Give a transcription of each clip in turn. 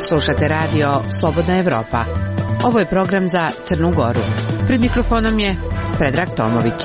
Slušate radio Slobodna Evropa. Ovo je program za Crnu Goru. Pred mikrofonom je Predrag Tomović.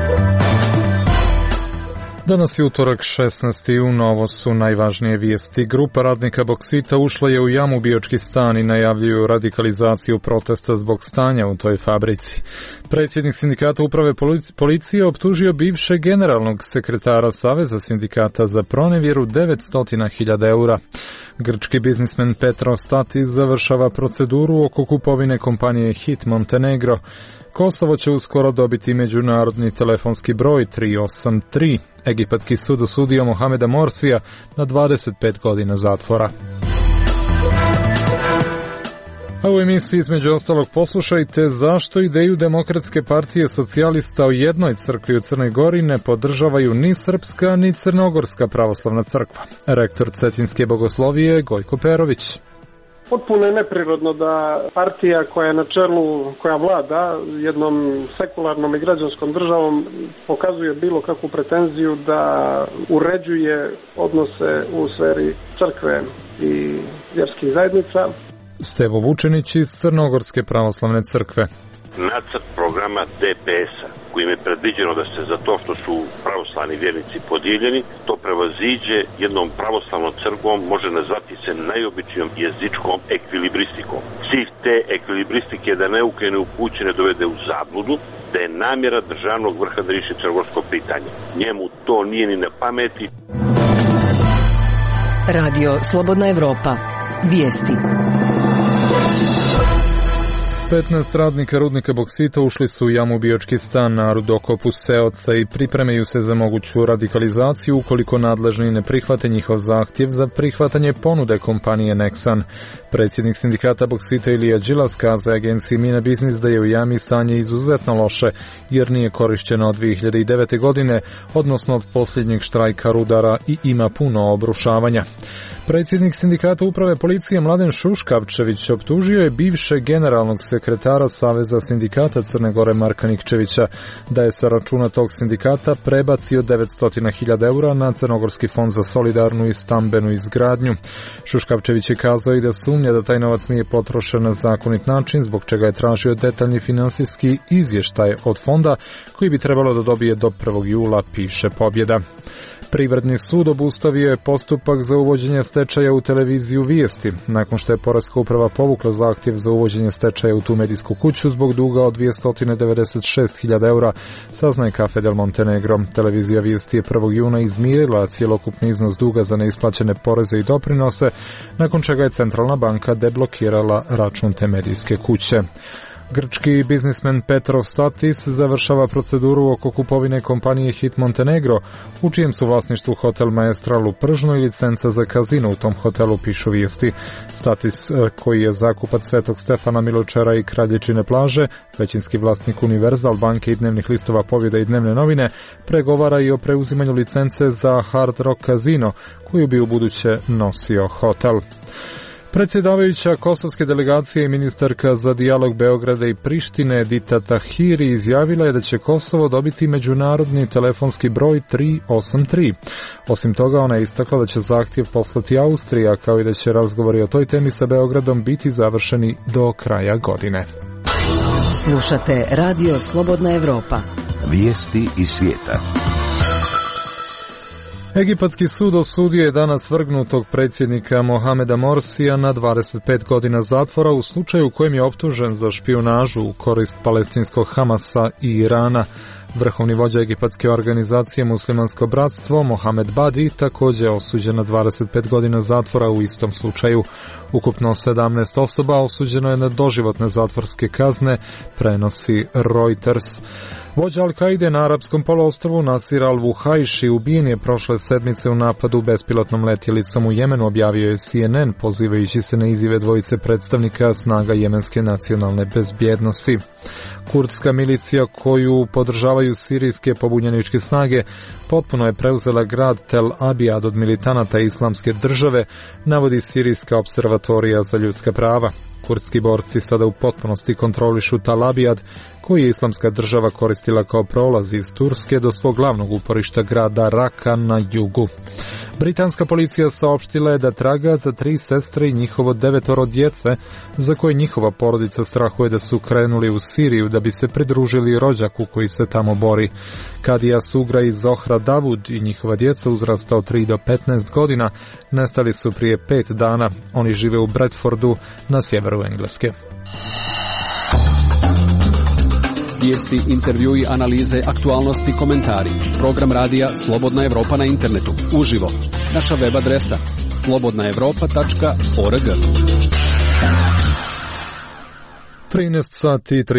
Danas je utorak 16. jun, ovo su najvažnije vijesti. Grupa radnika boksita ušla je u jamu Biočki stan i najavljuju radikalizaciju protesta zbog stanja u toj fabrici. Predsjednik sindikata uprave policije optužio bivšeg generalnog sekretara Saveza sindikata za pronevjeru 900.000 eura. Grčki biznismen Petro Statis završava proceduru oko kupovine kompanije HIT Montenegro. Kosovo će uskoro dobiti međunarodni telefonski broj 383. Egipatski sud osudio Mohameda Morsija na 25 godina zatvora. A u emisiji između ostalog poslušajte zašto ideju Demokratske partije socijalista o jednoj crkvi u Crnoj Gori ne podržavaju ni Srpska ni Crnogorska pravoslavna crkva. Rektor Cetinske bogoslovije Gojko Perović. Potpuno je neprirodno da partija koja je na čelu, koja vlada jednom sekularnom i građanskom državom pokazuje bilo kakvu pretenziju da uređuje odnose u sferi crkve i vjerskih zajednica. Stevo Vučenić iz Crnogorske pravoslavne crkve. Nacrt programa DPS-a kojim je predviđeno da se za to što su pravoslavni vjernici podijeljeni, to prevaziđe jednom pravoslavnom crkvom može nazvati se najobičnijom jezičkom ekvilibristikom. Cilj te ekvilibristike je da neuke i neupućene dovede u zabludu, da je namjera državnog vrha da riješi crnogorsko pitanje. Njemu to nije ni na pameti. Radio Slobodna Evropa. Vijesti. 15 radnika rudnika boksita ušli su u jamu Biočki stan na rudokopu Seoca i pripremaju se za moguću radikalizaciju ukoliko nadležni ne prihvate njihov zahtjev za prihvatanje ponude kompanije Nexan. Predsjednik sindikata boksita Ilija Đilas kazao agenciji Mina Biznis da je u jami stanje izuzetno loše jer nije korišćeno od 2009. godine, odnosno od posljednjeg štrajka rudara i ima puno obrušavanja. Predsjednik sindikata uprave policije Mladen Šuškavčević optužio je bivšeg generalnog sekretara Saveza sindikata Crne Gore Marka Nikčevića da je sa računa tog sindikata prebacio 900.000 eura na Crnogorski fond za solidarnu i stambenu izgradnju. Šuškavčević je kazao i da sumnja da taj novac nije potrošen na zakonit način, zbog čega je tražio detaljni finansijski izvještaj od fonda koji bi trebalo da dobije do 1. jula, piše Pobjeda. Privredni sud obustavio je postupak za uvođenje stečaja u televiziju Vijesti, nakon što je Poreska uprava povukla zahtjev za uvođenje stečaja u tu medijsku kuću zbog duga od 296.000 eura, saznaje Cafe del Montenegro. Televizija Vijesti je 1. juna izmirila cjelokupni iznos duga za neisplaćene poreze i doprinose, nakon čega je Centralna banka deblokirala račun te medijske kuće. Grčki biznismen Petro Statis završava proceduru oko kupovine kompanije HIT Montenegro, u čijem su vlasništvu hotel Maestral u Pržnu i licenca za kazino u tom hotelu, pišu Vijesti. Statis, koji je zakupac Svetog Stefana Miločara i Kraljičine plaže, većinski vlasnik Univerzal banke i dnevnih listova Pobjeda i Dnevne novine, pregovara i o preuzimanju licence za Hard Rock kazino, koju bi ubuduće nosio hotel. Predsjedavajuća kosovske delegacije i ministarka za dijalog Beograda i Prištine Edita Tahiri izjavila je da će Kosovo dobiti međunarodni telefonski broj 383. Osim toga, ona je istakla da će zahtjev poslati Austrija, kao i da će razgovori o toj temi sa Beogradom biti završeni do kraja godine. Slušate Radio Slobodna Evropa. Vijesti iz svijeta. Egipatski sud osudio je danas vrgnutog predsjednika Mohameda Morsija na 25 godina zatvora u slučaju u kojem je optužen za špijunažu u korist palestinskog Hamasa i Irana. Vrhovni vođa egipatske organizacije Muslimansko bratstvo, Mohamed Badi, također je osuđen na 25 godina zatvora u istom slučaju. Ukupno 17 osoba osuđeno je na doživotne zatvorske kazne, prenosi Reuters. Vođa Al-Kaide na arapskom poluostrvu Nasir al-Vuhajši ubijen je prošle sedmice u napadu bespilotnom letjelicom u Jemenu, objavio je CNN, pozivajući se na izjave dvojice predstavnika snaga jemenske nacionalne bezbjednosti. Kurdska milicija koju podržavaju sirijske pobunjeničke snage potpuno je preuzela grad Tel Abijad od militanata Islamske države, navodi Sirijska observatorija za ljudska prava. Kurdski borci sada u potpunosti kontrolišu Tel Abijad, koji je Islamska država koristila kao prolaz iz Turske do svog glavnog uporišta grada Raka na jugu. Britanska policija saopštila je da traga za 3 sestre i njihovo 9 djece, za koje njihova porodica strahuje da su krenuli u Siriju da bi se pridružili rođaku koji se tamo bori. Kadija Sugra i Zohra Davud i njihova djeca uzrasta od 3 do 15 godina nestali su prije 5 dana. Oni žive u Bradfordu na sjeveru Engleske. Vijesti, intervjui, analize, aktualnosti, komentari. Program radija Slobodna Evropa na internetu. Uživo. Naša web adresa slobodnaevropa.org. 13 sati i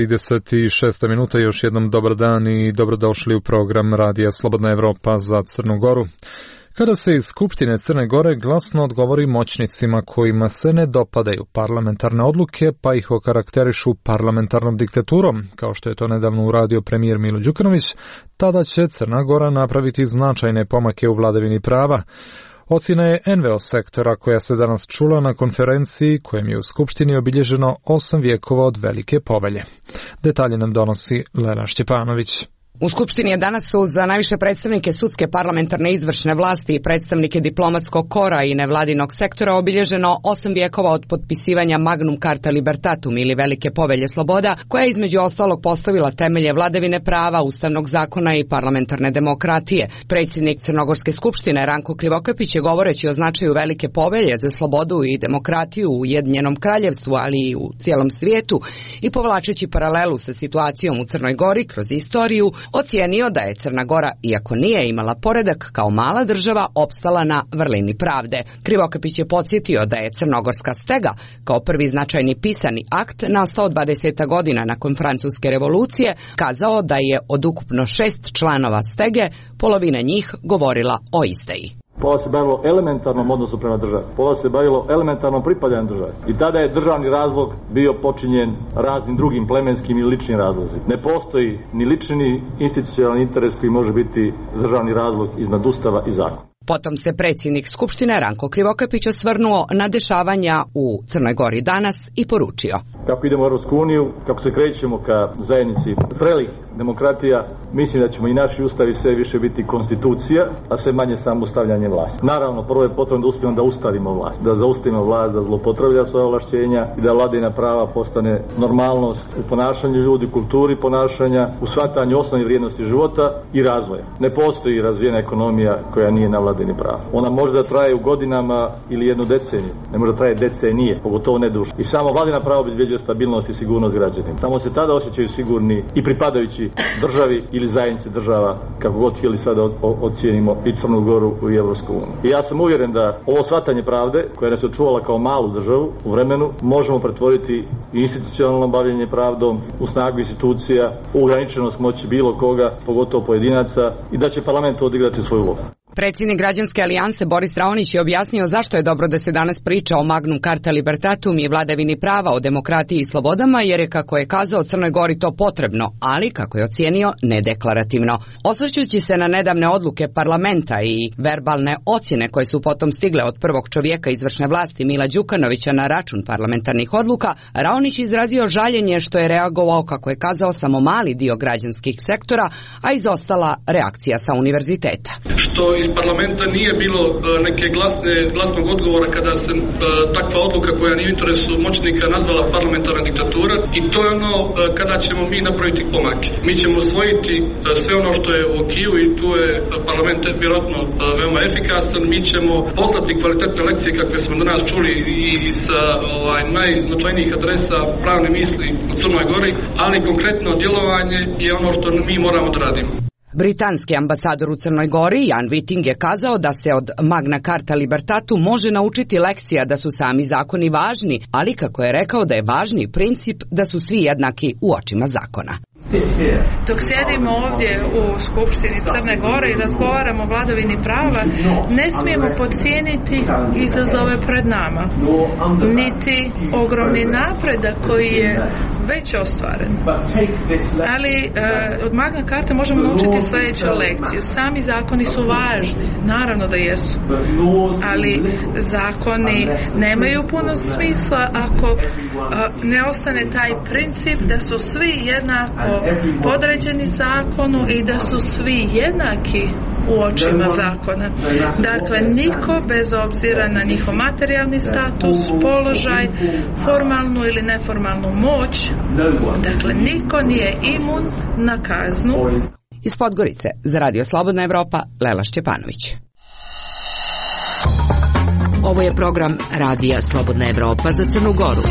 36 minuta, još jednom dobar dan i dobrodošli u program radija Slobodna Evropa za Crnu Goru. Kada se iz Skupštine Crne Gore glasno odgovori moćnicima kojima se ne dopadaju parlamentarne odluke, pa ih okarakterišu parlamentarnom diktaturom, kao što je to nedavno uradio premijer Milo Đukanović, tada će Crna Gora napraviti značajne pomake u vladavini prava. Ocjena je NVO sektora koja se danas čula na konferenciji kojem je u Skupštini obilježeno 8 vjekova od Velike povelje. Detalje nam donosi Lena Šćepanović. U Skupštini je danas za najviše predstavnike sudske, parlamentarne, izvršne vlasti i predstavnike diplomatskog kora i nevladinog sektora obilježeno 8 vjekova od potpisivanja Magnum Carta Libertatum ili Velike povelje sloboda, koja je između ostalog postavila temelje vladavine prava, ustavnog zakona i parlamentarne demokratije. Predsjednik Crnogorske skupštine Ranko Krivokapić je govoreći o značaju Velike povelje za slobodu i demokratiju u Ujedinjenom kraljevstvu, ali i u cijelom svijetu, i povlačeći paralelu sa situacijom u Crnoj Gori kroz istoriju, ocijenio da je Crna Gora, iako nije imala poredak, kao mala država opstala na vrlini pravde. Krivokapić je podsjetio da je Crnogorska stega, kao prvi značajni pisani akt, nastao 20 godina nakon Francuske revolucije, kazao da je od ukupno 6 članova stege, polovina njih govorila o Isteji. Pola se bavilo elementarnom odnosu prema državi. Pola se bavilo elementarnom pripadanjem državi. I tada je državni razlog bio počinjen raznim drugim plemenskim i ličnim razlozima. Ne postoji ni lični ni institucionalni interes koji može biti državni razlog iznad ustava i zakona. Potom se predsjednik Skupštine Ranko Krivokapić osvrnuo na dešavanja u Crnoj Gori danas i poručio: kako idemo u Europsku uniju, kako se krećemo ka zajednici zrelih demokratija, mislim da ćemo i naši ustavi sve više biti konstitucija, a sve manje samo ustavljanje vlasti. Naravno, prvo je potrebno da uspijemo da ustavimo vlast, da zaustavimo vlast da zloupotrebljava svoja ovlašćenja i da vladavina prava postane normalnost u ponašanju ljudi, kulturi ponašanja, u shvatanju osnovnih vrijednosti života i razvoja. Ne postoji razvijena ekonomija koja nije na vladavini prava. Ona može da traje u godinama ili jednu deceniju, ne može da traje decenije, pogotovo ne duže. I samo vladavina prava obezbeđuje stabilnost i sigurnost građanima. Samo se tada osjećaju sigurni i pripadajući državi ili zajednici država, kako god htjeli sada ocijenimo i Crnu Goru i Evropsku uniju. I ja sam uvjeren da ovo shvatanje pravde, koja nas je očuvala kao malu državu u vremenu, možemo pretvoriti i institucionalno bavljenje pravdom u snagu institucija, u ograničenost moći bilo koga, pogotovo pojedinaca, i da će parlament odigrati svoju ulogu. Predsjednik Građanske alijanse Boris Raonić je objasnio zašto je dobro da se danas priča o Magnum Carta Libertatum i vladavini prava, o demokratiji i slobodama, jer je, kako je kazao, Crnoj Gori to potrebno, ali, kako je ocijenio, nedeklarativno. Osvrćući se na nedavne odluke parlamenta i verbalne ocjene koje su potom stigle od prvog čovjeka izvršne vlasti Mila Đukanovića na račun parlamentarnih odluka, Raonić izrazio žaljenje što je reagovao, kako je kazao, samo mali dio građanskih sektora, a izostala reakcija sa univerziteta. Što iz parlamenta nije bilo neke glasnog odgovora kada se takva odluka koja nije u interesu moćnika nazvala parlamentarna diktatura, i to je ono kada ćemo mi napraviti pomake. Mi ćemo usvojiti sve ono što je u okiju i tu je parlament vjerojatno veoma efikasan. Mi ćemo poslati kvalitetne lekcije kakve smo danas čuli i sa najznačajnijih adresa pravne misli u Crnoj Gori, ali konkretno djelovanje je ono što mi moramo da radimo. Britanski ambasador u Crnoj Gori, Jan Whiting, je kazao da se od Magna Carta Libertatum može naučiti lekcija da su sami zakoni važni, ali, kako je rekao, da je važniji princip da su svi jednaki u očima zakona. Dok sjedimo ovdje u Skupštini Crne Gore i razgovaramo o vladavini prava, ne smijemo podcijeniti izazove pred nama, niti ogromni napredak koji je već ostvaren. Ali od Magna Carte možemo naučiti sljedeću lekciju. Sami zakoni su važni, naravno da jesu, ali zakoni nemaju puno smisla ako ne ostane taj princip da su svi jednako podređeni zakonu i da su svi jednaki u očima zakona. Dakle, niko bez obzira na njihov materijalni status, položaj, formalnu ili neformalnu moć, dakle, niko nije imun na kaznu. Iz Podgorice za Radio Slobodna Evropa, Lela Šćepanović. Ovo je program Radija Slobodna Evropa za Crnu Goru.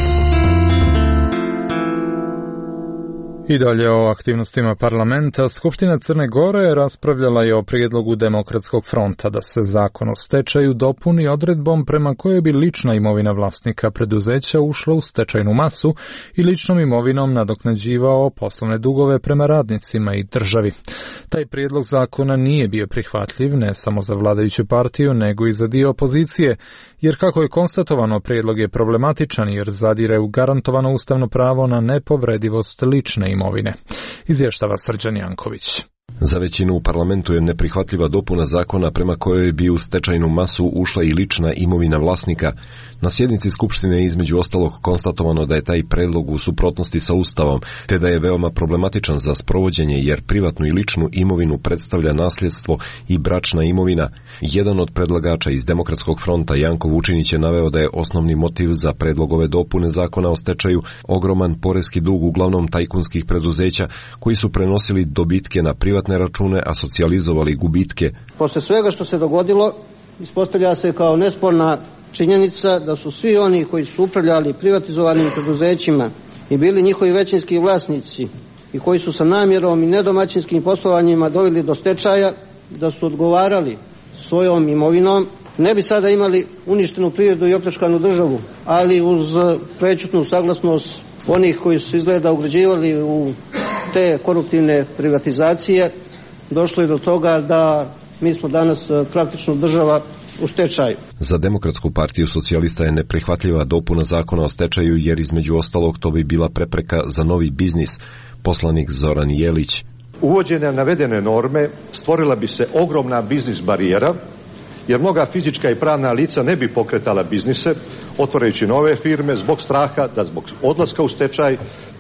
I dalje o aktivnostima parlamenta. Skupština Crne Gore raspravljala je o prijedlogu Demokratskog fronta da se zakon o stečaju dopuni odredbom prema kojoj bi lična imovina vlasnika preduzeća ušla u stečajnu masu i ličnom imovinom nadoknađivao poslovne dugove prema radnicima i državi. Taj prijedlog zakona nije bio prihvatljiv ne samo za vladajuću partiju, nego i za dio opozicije, jer kako je konstatovano, prijedlog je problematičan jer zadire u garantovano ustavno pravo na nepovredivost lične imovine. Izvještava Srđan Janković. Za većinu u parlamentu je neprihvatljiva dopuna zakona prema kojoj bi u stečajnu masu ušla i lična imovina vlasnika. Na sjednici Skupštine je između ostalog konstatovano da je taj predlog u suprotnosti sa Ustavom, te da je veoma problematičan za sprovođenje jer privatnu i ličnu imovinu predstavlja nasljedstvo i bračna imovina. Jedan od predlagača iz Demokratskog fronta, Janko Vučinić, je naveo da je osnovni motiv za predlog ove dopune zakona o stečaju ogroman poreski dug uglavnom tajkunskih preduzeća koji su prenosili dobitke na privatne račune, a socijalizovali gubitke. Posle svega što se dogodilo, ispostavlja se kao nesporna činjenica da su svi oni koji su upravljali privatizovanim preduzećima i bili njihovi većinski vlasnici i koji su sa namjerom i nedomaćinskim poslovanjima doveli do stečaja, da su odgovarali svojom imovinom, ne bi sada imali uništenu privredu i opljačkanu državu, ali uz prećutnu saglasnost onih koji su izgleda ugrađivali u te koruptivne privatizacije, došlo je do toga da mi smo danas praktično država u stečaju. Za Demokratsku partiju socijalista je neprihvatljiva dopuna zakona o stečaju jer između ostalog to bi bila prepreka za novi biznis. Poslanik Zoran Jelić. Uvođenjem navedene norme stvorila bi se ogromna biznis barijera jer mnoga fizička i pravna lica ne bi pokretala biznise otvarajući nove firme zbog straha da zbog odlaska u stečaj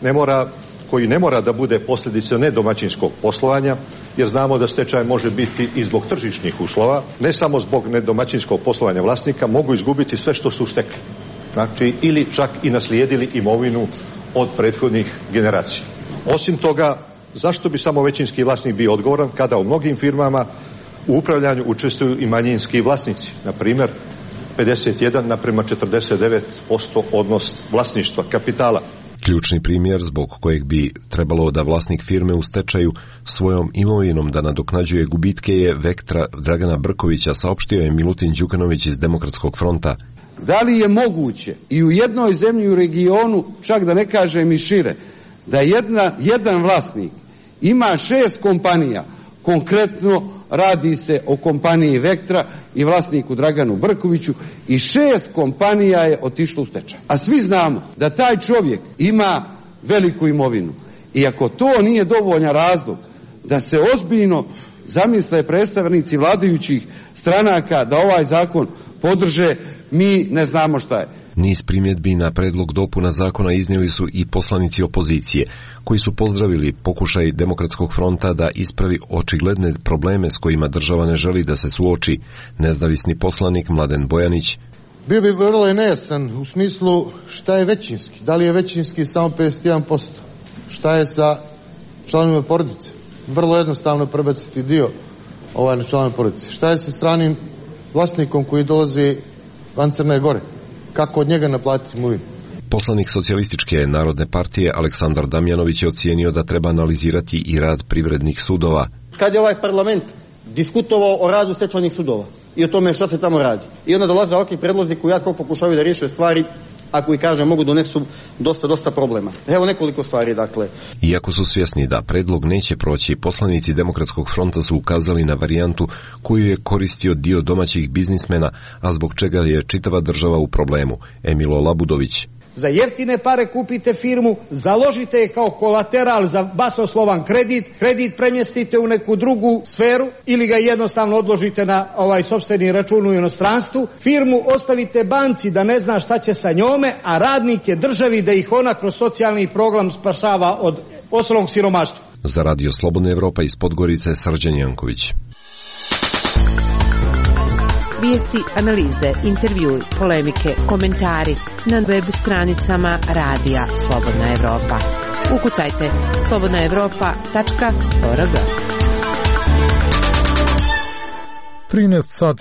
koji ne mora da bude posljedica nedomaćinskog poslovanja, jer znamo da stečaj može biti i zbog tržišnih uslova, ne samo zbog nedomaćinskog poslovanja vlasnika, mogu izgubiti sve što su stekli. Znači, ili čak i naslijedili imovinu od prethodnih generacija. Osim toga, zašto bi samo većinski vlasnik bio odgovoran kada u mnogim firmama u upravljanju učestvuju i manjinski vlasnici, na primjer 51:49% odnos vlasništva kapitala. Ključni primjer zbog kojeg bi trebalo da vlasnik firme u stečaju svojom imovinom da nadoknađuje gubitke je Vektra Dragana Brkovića, saopštio je Milutin Đukanović iz Demokratskog fronta. Da li je moguće i u jednoj zemlji u regionu, čak da ne kažem i šire, da jedan vlasnik ima 6 kompanija, konkretno radi se o kompaniji Vektra i vlasniku Draganu Brkoviću, i 6 kompanija je otišlo u stečaj. A svi znamo da taj čovjek ima veliku imovinu. I ako to nije dovoljan razlog da se ozbiljno zamisle predstavnici vladajućih stranaka da ovaj zakon podrže, mi ne znamo šta je. Niz primjedbi na predlog dopuna zakona iznijeli su i poslanici opozicije, koji su pozdravili pokušaj Demokratskog fronta da ispravi očigledne probleme s kojima država ne želi da se suoči. Nezavisni poslanik Mladen Bojanić. Bio bi vrlo nejasan u smislu šta je većinski. Da li je većinski samo 51%? Šta je sa članovima porodice? Vrlo jednostavno prebaciti dio na članove porodice. Šta je sa stranim vlasnikom koji dolazi van Crne Gore? Kako od njega naplatiti imovinu? Poslanik Socijalističke narodne partije Aleksandar Damjanović je ocijenio da treba analizirati i rad privrednih sudova. Kad je ovaj parlament diskutovao o radu stečajnih sudova i o tome što se tamo radi, i onda dolaze ovakvi predlozi koji pokušavaju da riješe stvari a koji, kažem, mogu donesu dosta problema. Evo nekoliko stvari, dakle. Iako su svjesni da predlog neće proći, poslanici Demokratskog fronta su ukazali na varijantu koju je koristio dio domaćih biznismena, a zbog čega je čitava država u problemu. Emilo Labudović. Za jeftine pare kupite firmu, založite je kao kolateral za basnoslovan kredit premjestite u neku drugu sferu ili ga jednostavno odložite na sopstveni račun u inostranstvu. Firmu ostavite banci da ne zna šta će sa njome, a radnike državi da ih ona kroz socijalni program spašava od osnovnog siromaštva. Za Radio Slobodna Evropa iz Podgorice, Srđan Janković. Vijesti, analize, intervjui, polemike, komentari na web stranicama Radija Slobodna Evropa. Ukucajte slobodnaevropa.org. 13 sati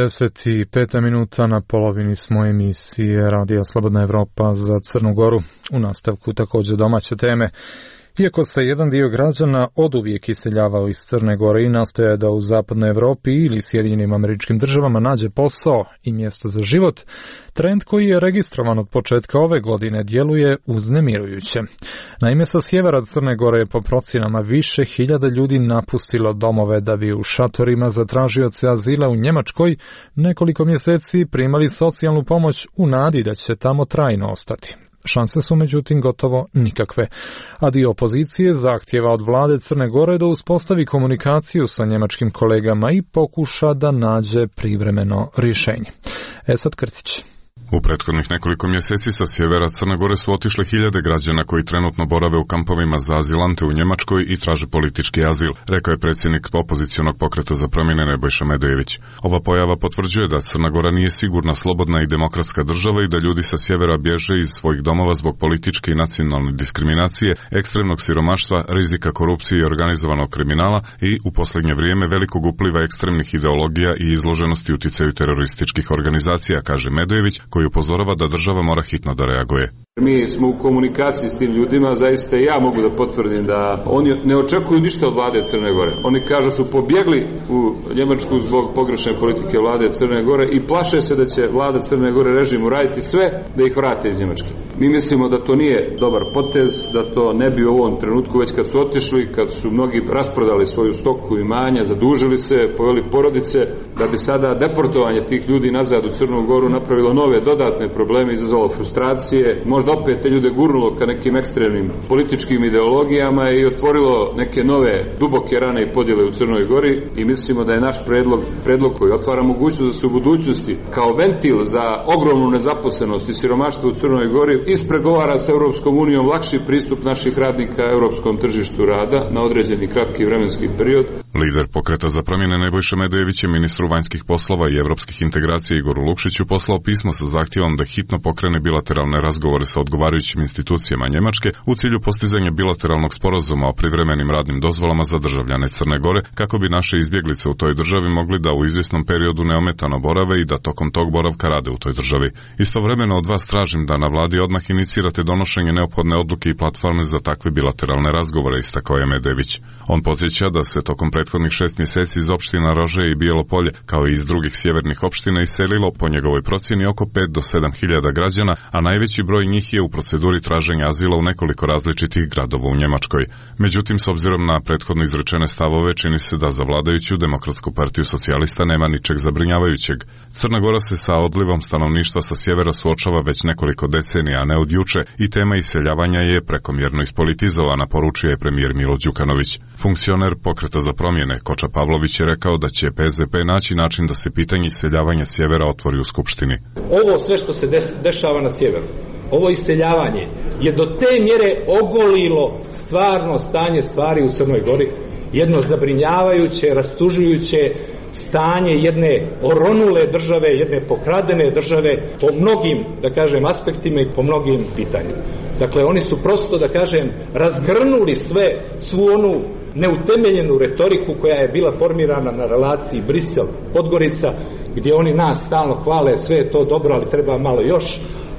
45 minuta, na polovini smo emisije Radija Slobodna Evropa za Crnu Goru. U nastavku također domaće teme. Iako se jedan dio građana oduvijek iseljavao iz Crne Gore i nastoje da u zapadnoj Evropi ili Sjedinjenim Američkim Državama nađe posao i mjesto za život, trend koji je registrovan od početka ove godine djeluje uznemirujuće. Naime, sa sjevera Crne Gore je po procjenama više hiljada ljudi napustilo domove da bi u šatorima za tražioce azila u Njemačkoj nekoliko mjeseci primali socijalnu pomoć u nadi da će tamo trajno ostati. Šanse su međutim gotovo nikakve, a dio opozicije zahtjeva od vlade Crne Gore da uspostavi komunikaciju sa njemačkim kolegama i pokuša da nađe privremeno rješenje. Esad Krtić. U prethodnih nekoliko mjeseci sa sjevera Crne Gore su otišle hiljade građana koji trenutno borave u kampovima za azilante u Njemačkoj i traže politički azil, rekao je predsjednik opozicionog pokreta za promjene Nebojša Medojević. Ova pojava potvrđuje da Crna Gora nije sigurna, slobodna i demokratska država i da ljudi sa sjevera bježe iz svojih domova zbog političke i nacionalne diskriminacije, ekstremnog siromaštva, rizika korupcije i organizovanog kriminala i u posljednje vrijeme velikog upliva ekstremnih ideologija i izloženosti uticaju terorističkih organizacija, kaže Medojević, koji upozorava da država mora hitno da reaguje. Mi smo u komunikaciji s tim ljudima, zaista ja mogu da potvrdim da oni ne očekuju ništa od vlade Crne Gore. Oni kažu su pobjegli u Njemačku zbog pogrešne politike vlade Crne Gore i plaše se da će vlada Crne Gore režimu raditi sve da ih vrate iz Njemačke. Mi mislimo da to nije dobar potez, da to ne bi u ovom trenutku, već kad su otišli, kad su mnogi rasprodali svoju stoku imanja, zadužili se, poveli porodice, da bi sada deportovanje tih ljudi nazad u Crnu Goru napravilo nove dodatne probleme, izazvalo frustracije, možda opet te ljude gurnulo ka nekim ekstremnim političkim ideologijama i otvorilo neke nove duboke rane i podjele u Crnoj Gori i mislimo da je naš predlog koji otvara mogućnost da se u budućnosti kao ventil za ogromnu nezaposlenost i siromaštvo u Crnoj Gori ispregovara sa Europskom unijom lakši pristup naših radnika europskom tržištu rada na određeni kratki vremenski period. Lider pokreta za promjene Nebojša Medojević je ministru vanjskih poslova i europskih integracija Igoru Lukšiću poslao pismo sa zahtjevom da hitno pokrene bilateralne razgovore sa odgovarajućim institucijama Njemačke u cilju postizanja bilateralnog sporazuma o privremenim radnim dozvolama za državljane Crne Gore, kako bi naše izbjeglice u toj državi mogli da u izvjesnom periodu neometano borave i da tokom tog boravka rade u toj državi. Istovremeno od vas tražim da na vladi odmah inicirate donošenje neophodne odluke i platforme za takve bilateralne razgovore, istakao je Medojević. On podsjeća da se tokom prethodnih 6 mjeseci iz opština Rože i Bijelo Polje, kao i iz drugih sjevernih opština, iselilo po njegovoj procjeni oko 5 do 7 hiljada građana, a najveći broj njih je u proceduri traženja azila u nekoliko različitih gradova u Njemačkoj. Međutim, s obzirom na prethodno izrečene stavove, čini se da za vladajuću Demokratsku partiju socijalista nema ničeg zabrinjavajućeg. Crna Gora se sa odlivom stanovništva sa sjevera suočava već nekoliko decenija, a ne od juče, i tema iseljavanja je prekomjerno ispolitizovana, poručio je premijer Milo Đukanović. Funkcioner pokreta za promjene Koča Pavlović je rekao da će PZP naći način da se pitanje iseljavanja sjevera otvori u Skupštini. Ovo sve što se dešava na sjeveru, ovo iseljavanje je do te mjere ogolilo stvarno stanje stvari u Crnoj Gori, jedno zabrinjavajuće, rastužujuće stanje jedne oronule države, jedne pokradene države po mnogim, da kažem, aspektima i po mnogim pitanjima. Dakle, oni su prosto, da kažem, razgrnuli svu onu neutemeljenu retoriku koja je bila formirana na relaciji Brisel-Podgorica, gdje oni nas stalno hvale, sve je to dobro, ali treba malo još,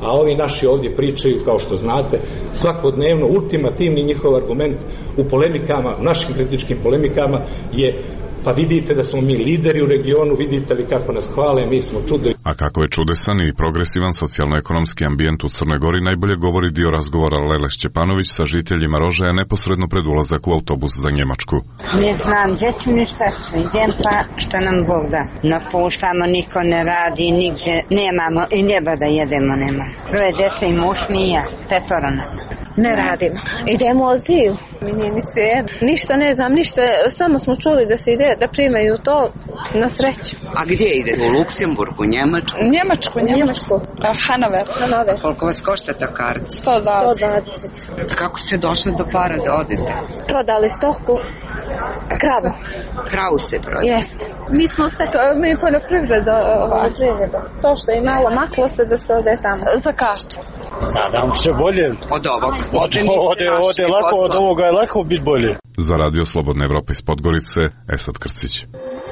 a ovi naši ovdje pričaju, kao što znate, svakodnevno, ultimativni njihov argument u polemikama, u našim kritičkim polemikama je: pa vidite da smo mi lideri u regionu, vidite li kako nas hvale, mi smo čudo. A kako je čudesan i progresivan socijalno-ekonomski ambijent u Crnoj Gori najbolje govori dio razgovora Lele Šćepanović sa žiteljima Rožaja neposredno pred ulazak u autobus za Njemačku. Ne znam, gdje ću ništa, idem pa šta nam Bog da. Napuštamo, niko ne radi, nigdje nemamo i njeba da jedemo nema. 3 djece i muž mi ja, 5 nas. Ne radimo, idemo u azil. Mi nije ni sve, ništa ne znam, ništa, samo smo čuli da se ide, da primaju to na sreću. A gdje idete? U Luksemburgu, Njemačku? Njemačku. Hanover. Koliko vas košta ta karta? 120. Kako ste došli do para da odete? Prodali stoku, kravu. Kravu se prodali? Jeste. Mi smo mi poljoprivreda. To što je malo maklo se da se ode tamo. Za kartu. Nadam se bolje. Od ovog? Ode lako, od ovoga je lako biti bolje. Za Radio Slobodne Evrope iz Podgorice, Esad Krcić.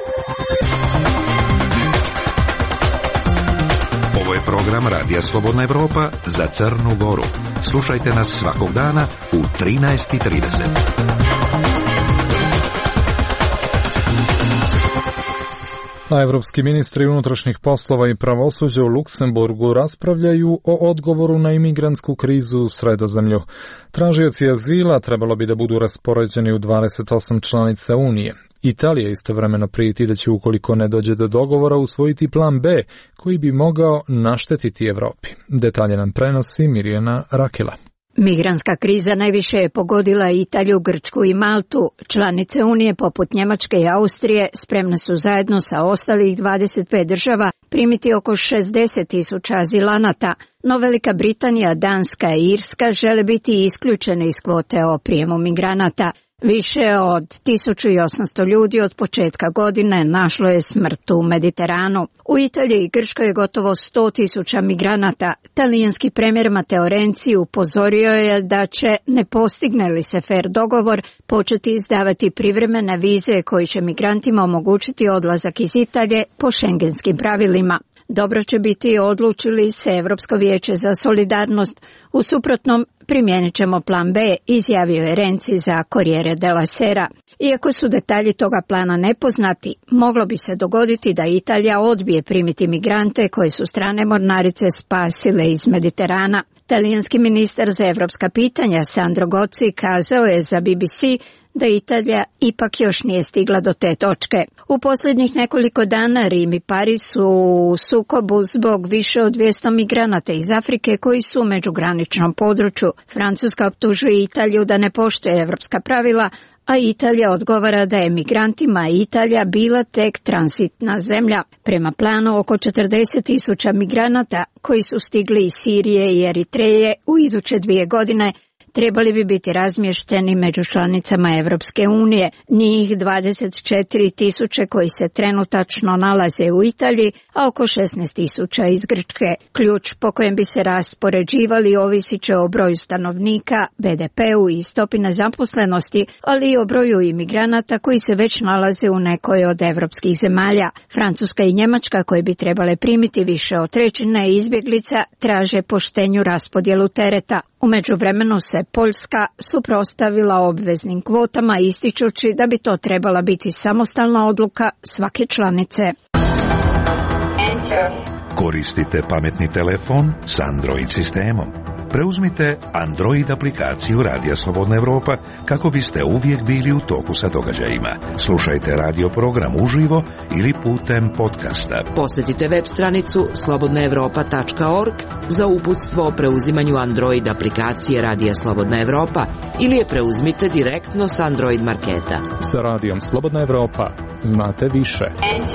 Ovo je program Radija Slobodna Evropa za Crnu Goru. Slušajte nas svakog dana u 13:30. A evropski ministri unutrašnjih poslova i pravosuđa u Luksemburgu raspravljaju o odgovoru na imigrantsku krizu u Sredozemlju. Tražioci azila trebalo bi da budu raspoređeni u 28 članica Unije. Italija istovremeno prijeti da će, ukoliko ne dođe do dogovora, usvojiti plan B koji bi mogao naštetiti Evropi. Detalje nam prenosi Mirjana Rakela. Migrantska kriza najviše je pogodila Italiju, Grčku i Maltu. Članice Unije poput Njemačke i Austrije spremne su zajedno sa ostalih 25 država primiti oko 60.000 azilanata, no Velika Britanija, Danska i Irska žele biti isključene iz kvote o prijemu migranata. Više od 1800 ljudi od početka godine našlo je smrt u Mediteranu. U Italiji i Grčkoj je gotovo 100.000 migranata. Talijanski premijer Matteo Renzi upozorio je da će, ne postigne li se fer dogovor, početi izdavati privremene vize koji će migrantima omogućiti odlazak iz Italije po šengenskim pravilima. Dobro će biti odlučili se Europsko vijeće za solidarnost. U suprotnom, primijenit ćemo plan B, izjavio je Renzi za Corriere della Sera. Iako su detalji toga plana nepoznati, moglo bi se dogoditi da Italija odbije primiti migrante koje su strane mornarice spasile iz Mediterana. Talijanski ministar za evropska pitanja Sandro Gozi kazao je za BBC da Italija ipak još nije stigla do te točke. U posljednjih nekoliko dana Rim i Pariz su u sukobu zbog više od 200 migranata iz Afrike koji su u međugraničnom području. Francuska optužuje Italiju da ne poštuje evropska pravila, a Italija odgovara da je migrantima Italija bila tek tranzitna zemlja. Prema planu oko 40.000 migranata koji su stigli iz Sirije i Eritreje u iduće 2 godine trebali bi biti razmješteni među članicama Evropske unije, njih 24.000 koji se trenutačno nalaze u Italiji, a oko 16.000 iz Grčke. Ključ po kojem bi se raspoređivali ovisit će o broju stanovnika, BDP-u i stopi nezaposlenosti, ali i o broju imigranata koji se već nalaze u nekoj od evropskih zemalja. Francuska i Njemačka, koje bi trebale primiti više od 1/3 izbjeglica, traže poštenju raspodjelu tereta. U međuvremenu se Poljska suprotstavila obveznim kvotama, ističući da bi to trebala biti samostalna odluka svake članice. Koristite pametni telefon s Android sistemom. Preuzmite Android aplikaciju Radija Slobodna Evropa kako biste uvijek bili u toku sa događajima. Slušajte radio program uživo ili putem podcasta. Posjetite web stranicu slobodnaevropa.org za uputstvo o preuzimanju Android aplikacije Radija Slobodna Evropa ili je preuzmite direktno s Android marketa. Sa Radijom Slobodna Evropa znate više.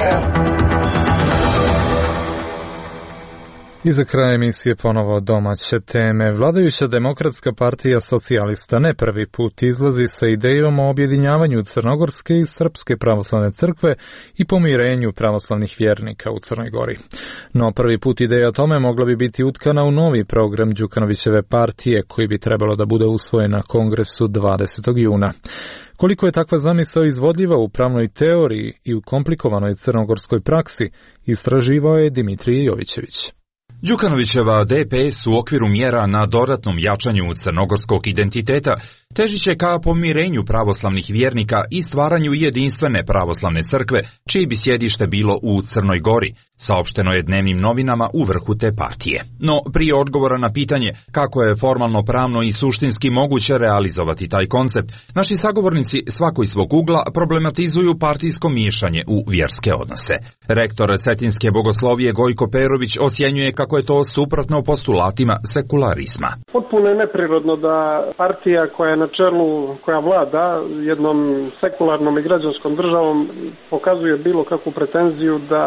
I za kraj emisije ponovo domaće teme. Vladajuća Demokratska partija socijalista ne prvi put izlazi sa idejom o objedinjavanju Crnogorske i Srpske pravoslavne crkve i pomirenju pravoslavnih vjernika u Crnoj Gori. No prvi put ideja o tome mogla bi biti utkana u novi program Đukanovićeve partije koji bi trebalo da bude usvojen na kongresu 20. juna. Koliko je takva zamisao izvodljiva u pravnoj teoriji i u komplikovanoj crnogorskoj praksi, istraživao je Dimitrije Jovićević. Đukanovićeva DPS u okviru mjera na dodatnom jačanju crnogorskog identiteta težit će ka pomirenju pravoslavnih vjernika i stvaranju jedinstvene pravoslavne crkve, čije bi sjedište bilo u Crnoj Gori, saopšteno je dnevnim novinama u vrhu te partije. No, prije odgovora na pitanje kako je formalno, pravno i suštinski moguće realizovati taj koncept, naši sagovornici svako iz svog ugla problematizuju partijsko miješanje u vjerske odnose. Rektor Cetinske bogoslovije Gojko Perović osjenjuje kako je to suprotno postulatima sekularizma. Potpuno je neprirodno da partija koja je na čelu, koja vlada jednom sekularnom i građanskom državom pokazuje bilo kakvu pretenziju da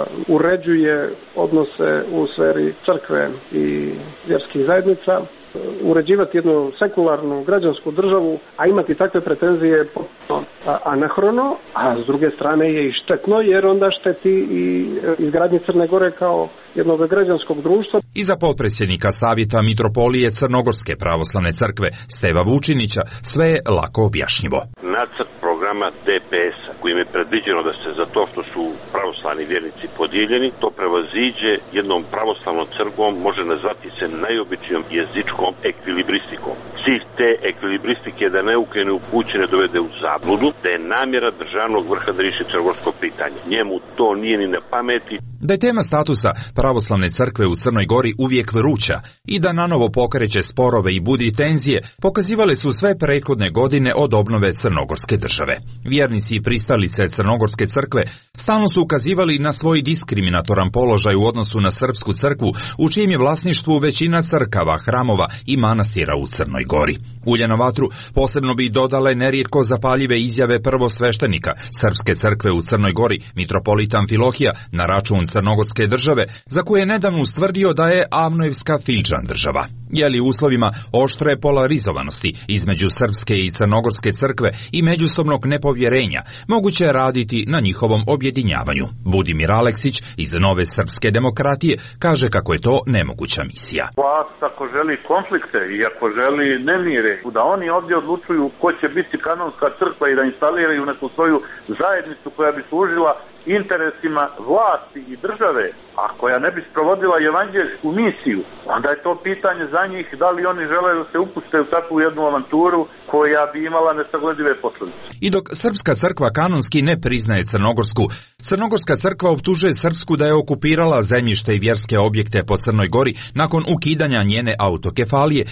uređuje odnose u sferi crkve i vjerskih zajednica. Uređivati jednu sekularnu građansku državu, a imati takve pretenzije je potpuno anahrono, a s druge strane je i štetno, jer onda šteti i izgradnji Crne Gore kao jednog građanskog društva. Iza potpredsjednika Savjeta Mitropolije Crnogorske pravoslavne crkve Steva Vučinića sve je lako objašnjivo. Nacrt programa DPS-a kojim je predviđeno da se za to što su pravoslavni vjernici podijeljeni, to prevaziđe jednom pravoslavnom crkvom, može nazvati se najobičnijom jezičkom ekvilibristikom. Cilj te ekvilibristike da neuke i neupućene dovede u zabludu, da je namjera državnog vrha da riješi crnogorsko pitanje. Njemu to nije ni na pameti. Da je tema statusa pravoslavne crkve u Crnoj Gori uvijek vruća i da nanovo pokreće sporove i budi tenzije, pokazivale su sve prethodne godine od obnove crnogorske države. Vjernici i pristalice Crnogorske crkve stalno su ukazivali na svoj diskriminatoran položaj u odnosu na srpsku crkvu, u čijem je vlasništvu većina crkava, hramova i manastira u Crnoj Gori. Ulje na vatru posebno bi dodale nerijetko zapaljive izjave prvosveštenika Srpske crkve u Crnoj Gori, mitropolita Amfilohija, na račun Crnogorske države, za koje je nedavno ustvrdio da je Avnojevska Filčan država. Je li u uslovima oštre polarizovanosti između Srpske i Crnogorske crkve i međusobnog nepovjerenja moguće je raditi na njihovom objedinjavanju? Budimir Aleksić iz Nove srpske demokratije kaže kako je to nemoguća misija. Vlast ako želi konflikte i ako želi nemire, da oni ovdje odlučuju ko će biti kanonska crkva i da instaliraju neku svoju zajednicu koja bi služila interesima vlasti i države, a koja ne bi sprovodila evanđeljsku misiju, onda je to pitanje za njih da li oni žele da se upuste u takvu jednu avanturu koja bi imala nesagledive posljedice. I dok Srpska crkva kanonski ne priznaje Crnogorsku, Crnogorska crkva optužuje Srpsku da je okupirala zemljište i vjerske objekte po Crnoj Gori nakon ukidanja njene autokefalije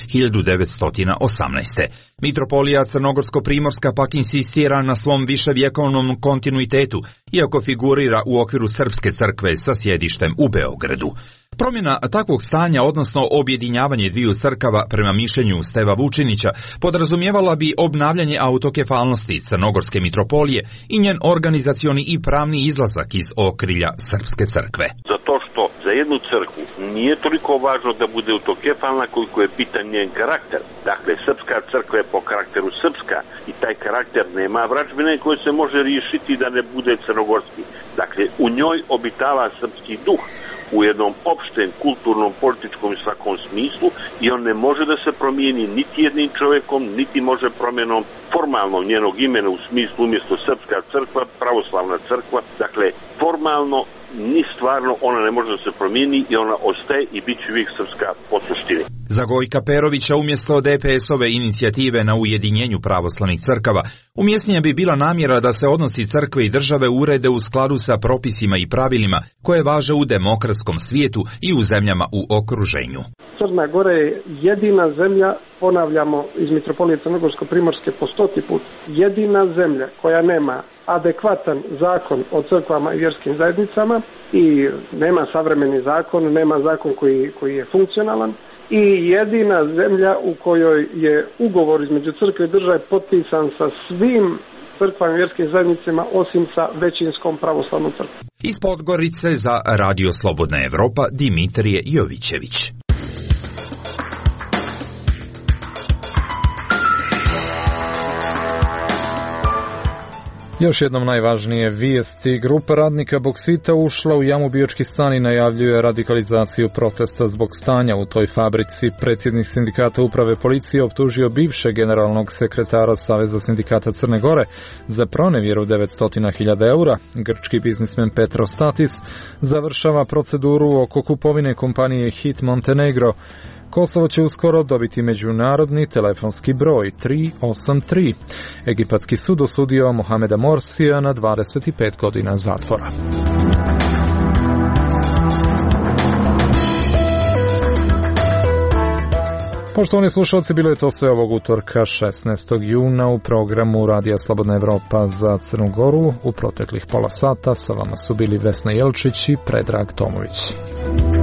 1918. Mitropolija Crnogorsko-Primorska pak insistira na svom viševjekovnom kontinuitetu, iako figurira u okviru Srpske crkve sa sjedištem u Beogradu. Promjena takvog stanja, odnosno objedinjavanje dviju crkava, prema mišljenju Steva Vučinića, podrazumijevala bi obnavljanje autokefalnosti Crnogorske mitropolije i njen organizacioni i pravni izlazak iz okrilja Srpske crkve. Zato što za jednu crkvu nije toliko važno da bude autokefalna koliko je bitan njen karakter. Dakle, Srpska crkva je po karakteru srpska i taj karakter nema vražbine koje se može riješiti da ne bude crnogorski. Dakle, u njoj obitava srpski duh u jednom opštem, kulturnom, političkom i svakom smislu i on ne može da se promijeni niti jednim čovjekom, niti može promjenom formalnog njenog imena u smislu umjesto Srpska crkva, pravoslavna crkva. Dakle, formalno ni stvarno ona ne može da se promijeni i ona ostaje i bit će uvijek srpska po suštini. Za Gojka Perovića umjesto DPS-ove inicijative na ujedinjenju pravoslavnih crkava, umjesnija bi bila namjera da se odnosi crkve i države urede u skladu sa propisima i pravilima koje važe u demokratskom svijetu i u zemljama u okruženju. Crna Gora je jedina zemlja, ponavljamo iz Mitropolije Crnogorsko-Primorske po 100. put, jedina zemlja koja nema adekvatan zakon o crkvama i vjerskim zajednicama i nema savremeni zakon, nema zakon koji je funkcionalan i jedina zemlja u kojoj je ugovor između crkve i države potpisan sa svim crkvama i vjerskim zajednicama osim sa većinskom pravoslavnom crkvom. Iz Podgorice za Radio Slobodna Evropa Dimitrije Jovićević. Još jednom najvažnije vijesti. Grupa radnika Boksita ušla u jamu Biočki stan i najavljuje radikalizaciju protesta zbog stanja u toj fabrici. Predsjednik sindikata uprave policije optužio bivšeg generalnog sekretara Saveza sindikata Crne Gore za pronevjeru 900.000 eura. Grčki biznismen Petros Statis završava proceduru oko kupovine kompanije Hit Montenegro. Kosovo će uskoro dobiti međunarodni telefonski broj 383. Egipatski sud osudio Mohameda Morsija na 25 godina zatvora. Poštovani slušalci, bilo je to sve ovog utorka 16. juna u programu Radija Slobodna Evropa za Crnu Goru. U proteklih pola sata sa vama su bili Vesna Jelčić i Predrag Tomović.